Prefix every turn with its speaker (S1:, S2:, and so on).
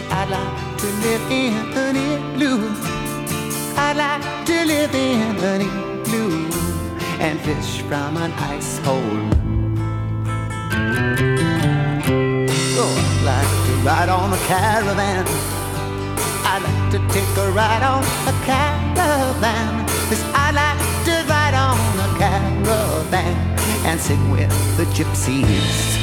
S1: I'd like to live in an igloo. I'd like to live in an igloo and fish from an ice hole. Oh, I'd like to ride on a caravan. I'd like to take a ride on a caravan. Yes, I'd like to ride on a caravan and sing with the gypsies.